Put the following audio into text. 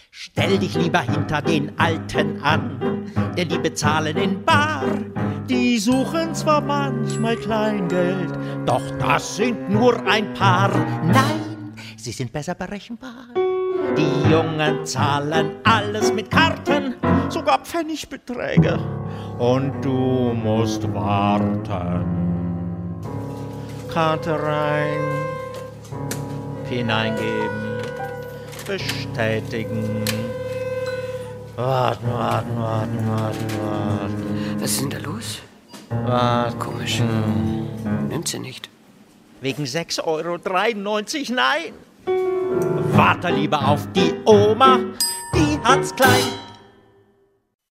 Stell dich lieber hinter den Alten an, denn die bezahlen in bar. Die suchen zwar manchmal Kleingeld, doch das sind nur ein paar. Nein, sie sind besser berechenbar. Die Jungen zahlen alles mit Karten, sogar Pfennigbeträge. Und du musst warten. Karte rein, PIN eingeben, bestätigen. Warten. Was ist denn da los? Warten. Komisch. Nimmt sie nicht. Wegen 6,93 €, nein. Warte lieber auf die Oma, die hat's klein.